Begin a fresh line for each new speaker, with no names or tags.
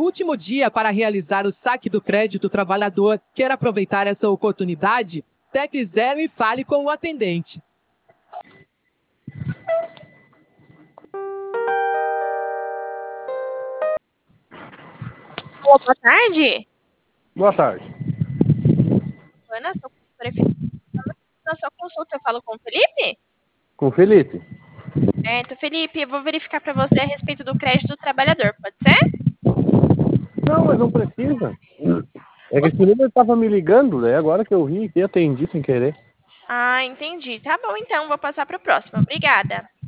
último dia para realizar o saque do crédito trabalhador. Quer aproveitar essa oportunidade? Tecle 0 e fale com o atendente.
Olá, boa tarde.
Boa tarde.
Ana, sou consultora efetiva. Na sua consulta, eu falo com o Felipe?
Com o Felipe?
Certo, Felipe, eu vou verificar para você a respeito do crédito do trabalhador, pode ser?
Não, mas não precisa. É que esse número estava me ligando, né? Agora que eu vi e atendi sem querer.
Ah, entendi. Tá bom, então, vou passar para o próximo. Obrigada.